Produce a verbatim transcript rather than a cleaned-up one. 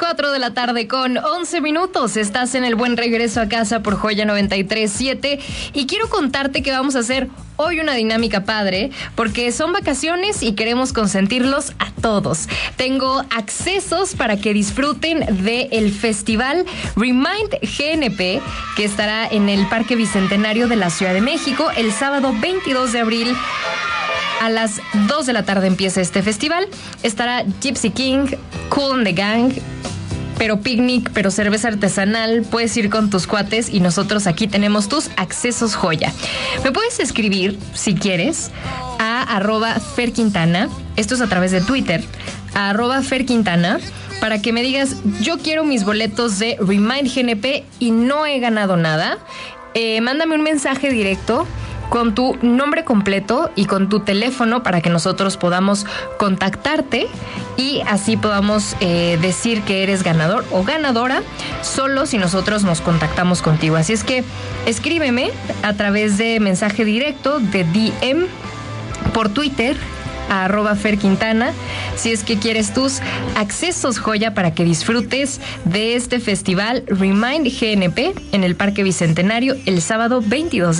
cuatro de la tarde con once minutos. Estás en el buen regreso a casa por Joya noventa y tres punto siete y quiero contarte que vamos a hacer hoy una dinámica padre porque son vacaciones y queremos consentirlos a todos. Tengo accesos para que disfruten del festival Remind G N P que estará en el Parque Bicentenario de la Ciudad de México el sábado veintidós de abril. A las dos de la tarde empieza este festival. Estará Gypsy King, Kool and the Gang, pero picnic, pero cerveza artesanal. Puedes ir con tus cuates y nosotros aquí tenemos tus accesos joya. Me puedes escribir, si quieres, a arroba Fer Quintana. Esto es a través de Twitter, a arroba Fer Quintana, para que me digas, yo quiero mis boletos de Remind G N P y no he ganado nada. Eh, mándame un mensaje directo con tu nombre completo y con tu teléfono para que nosotros podamos contactarte y así podamos eh, decir que eres ganador o ganadora solo si nosotros nos contactamos contigo. Así es que escríbeme a través de mensaje directo de D M por Twitter a arroba Fer Quintana, si es que quieres tus accesos joya para que disfrutes de este festival Remind G N P en el Parque Bicentenario el sábado veintidós de